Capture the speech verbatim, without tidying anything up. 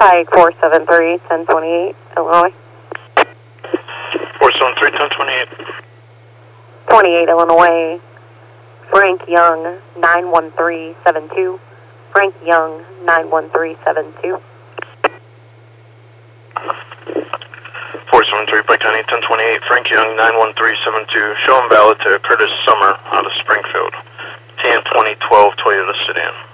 Pike four seven three, ten twenty-eight, Illinois. four seven three, ten twenty-eight. twenty-eight, Illinois. Frank Young, nine one three seven two. Frank Young, nine one three seven two. four seven three, Pike County, ten twenty-eight, Frank Young, nine one three seven two. Show him valid to Curtis Summer out of Springfield. T N twenty twelve Toyota sedan.